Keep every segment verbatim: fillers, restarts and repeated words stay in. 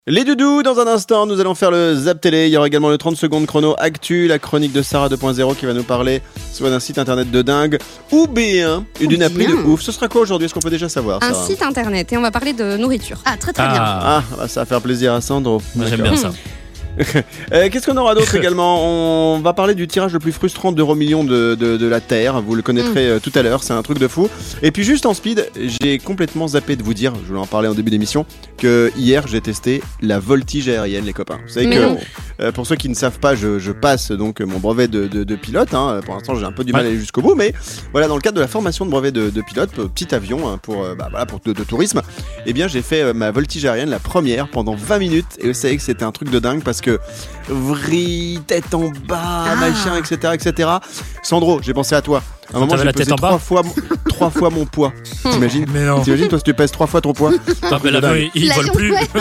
Les doudous, dans un instant, nous allons faire le Zap Télé. Il y aura également le trente secondes chrono actu, la chronique de Sarah deux point zéro qui va nous parler soit d'un site internet de dingue ou bien d'une appli de ouf. Ce sera quoi aujourd'hui? Est-ce qu'on peut déjà savoir, Un Sarah? site internet et on va parler de nourriture. Ah, très très Ah. bien. Ah, bah, ça va faire plaisir à Sandro. Moi, j'aime D'accord. bien ça. Euh, Qu'est-ce qu'on aura d'autre également? On va parler du tirage le plus frustrant d'Euro Million de, de, de la Terre. Vous le connaîtrez euh, tout à l'heure, c'est un truc de fou. Et puis juste en speed, j'ai complètement zappé de vous dire, je voulais en parler en début d'émission, que hier j'ai testé la voltige aérienne, les copains. Vous savez Mais que, non. euh, pour ceux qui ne savent pas, je, je passe donc mon brevet de, de, de pilote. Hein. Pour l'instant, j'ai un peu du mal à aller jusqu'au bout, mais voilà, dans le cadre de la formation de brevet de, de pilote, euh, petit avion hein, pour, euh, bah, voilà, pour de, de tourisme, eh bien j'ai fait euh, ma voltige aérienne, la première, pendant vingt minutes. Et vous savez que c'était un truc de dingue parce que vrille, tête en bas, Ah. machin, et cetera, et cetera. Sandro, j'ai pensé à toi. À un moment, t'avais j'ai la pesé tête en trois bas fois, mon- trois fois mon poids. T'imagines? Mais non. T'imagines, toi, si tu pèses trois fois ton poids? Non, mais l'avion, il, il vole L'avion, plus. ouais.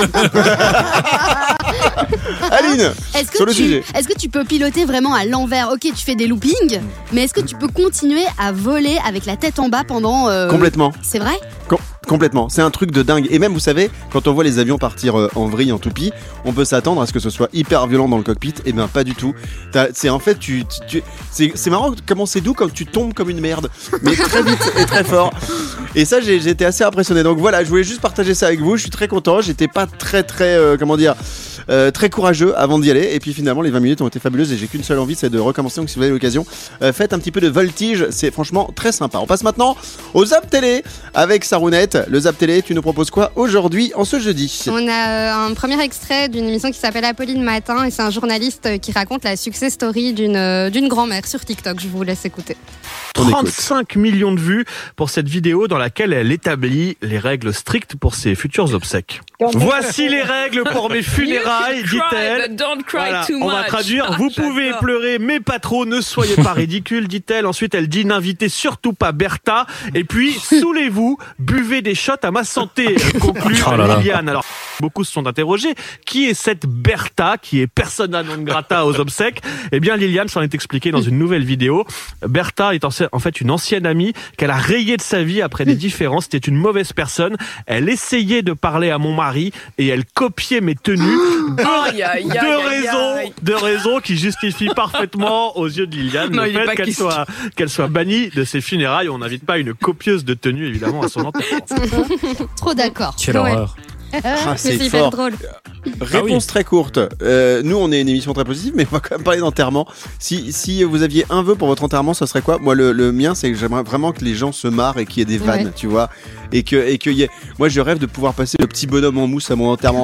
Aline, Est-ce sur que, le tu, sujet. est-ce que tu peux piloter vraiment à l'envers? Ok, tu fais des loopings, mais est-ce que tu peux continuer à voler avec la tête en bas pendant... euh, Complètement. C'est vrai? Com- complètement. C'est un truc de dingue. Et même, vous savez, quand on voit les avions partir euh, en vrille, en toupie, on peut s'attendre à ce que ce soit hyper violent dans le cockpit. Et ben, pas du tout. T'as- C'est en fait, tu, tu- tu- c'est, c'est marrant comment c'est doux quand tu tombes comme une merde, mais très vite et très fort. Et ça, j'ai, j'ai été assez impressionné. Donc voilà, je voulais juste partager ça avec vous. Je suis très content. J'étais pas très, très, euh, comment dire, euh, très courageux avant d'y aller. Et puis finalement, les vingt minutes ont été fabuleuses et j'ai qu'une seule envie, c'est de recommencer. Donc si vous avez l'occasion, euh, faites un petit peu de voltige. C'est franchement très sympa. On passe maintenant au Zap Télé avec Sarounette. Le Zap Télé, tu nous proposes quoi aujourd'hui en ce jeudi? On a euh, un premier extrait d'une émission qui s'appelle Apolline Matin et c'est un journaliste euh, qui raconte la success story d'une euh, d'une grand-mère sur TikTok. Je vous laisse écouter. On écoute. trente-cinq millions de vues pour cette vidéo dans laquelle elle établit les règles strictes pour ses futurs obsèques. Voici les règles pour mes funérailles, dit-elle. Voilà, on va traduire. Vous pouvez pleurer, mais pas trop. Ne soyez pas ridicule, dit-elle. Ensuite, elle dit n'invitez surtout pas Bertha. Et puis, saoulez-vous, buvez des shots à ma santé. Elle conclut Oh là là. Liliane. Alors, beaucoup se sont interrogés. Qui est cette Bertha, qui est persona non grata aux obsèques? Eh bien, Liliane s'en est expliquée dans une nouvelle vidéo. Bertha est en en fait une ancienne amie qu'elle a rayée de sa vie après des différends. C'était une mauvaise personne. Elle essayait de parler à mon mari et elle copiait mes tenues. Deux, Aïe, aïe, aïe, deux aïe, raisons, aïe. deux raisons qui justifient parfaitement aux yeux de Liliane Non, le il est fait pas qu'elle question. soit, qu'elle soit bannie de ses funérailles. On n'invite pas une copieuse de tenues évidemment à son enterrement. Trop d'accord. Quelle Ouais. horreur. Ah, Mais c'est c'est hyper fort. drôle. Réponse très courte. Euh, nous, on est une émission très positive, mais on va quand même parler d'enterrement. Si, si vous aviez un vœu pour votre enterrement, ce serait quoi? Moi, le, le mien, c'est que j'aimerais vraiment que les gens se marrent et qu'il y ait des vannes, Ouais. tu vois. Et que, et que y ait... Moi, je rêve de pouvoir passer le petit bonhomme en mousse à mon enterrement.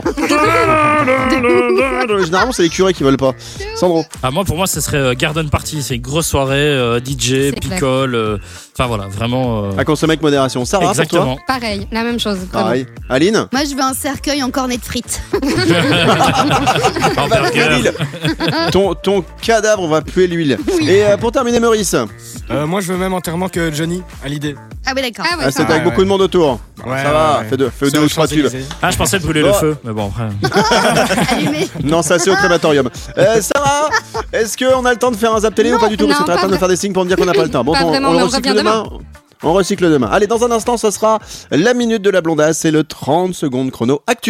Généralement, c'est les curés qui veulent pas. Sandro. Ah, moi, pour moi, ce serait euh, garden party. C'est une grosse soirée, euh, D J, C'est picole. euh, Enfin, voilà, vraiment. euh, À consommer avec modération. Sarah, exactement. Pareil, la même chose. pour toi vraiment. Pareil. Aline. Moi, je veux un cercueil en cornet de frites. Hamburger. ton, ton cadavre, on va puer l'huile. Et euh, pour terminer, Maurice. Euh, moi je veux même enterrement que Johnny, à l'idée. Ah oui, d'accord. Ah ouais, Ah, ça c'était va. avec ouais, beaucoup de monde autour. Ouais, ça va, ouais, ouais. fais deux, fais Sur deux les ou trois tubes. Champs-Élysées. Ah, je pensais brûler le Bon. feu. Mais bon, après. Allumé. Non, ça c'est au crématorium. Euh, Sarah, est-ce qu'on a le temps de faire un Zap Télé ou pas du tout? non, Parce que t'es en pas train de me faire des signes pour me dire qu'on n'a pas le temps. Bon, Pas on, vraiment, on le mais on recycle revient demain. On recycle demain. Allez, dans un instant, ce sera la minute de la blondasse. C'est le trente secondes chrono actu.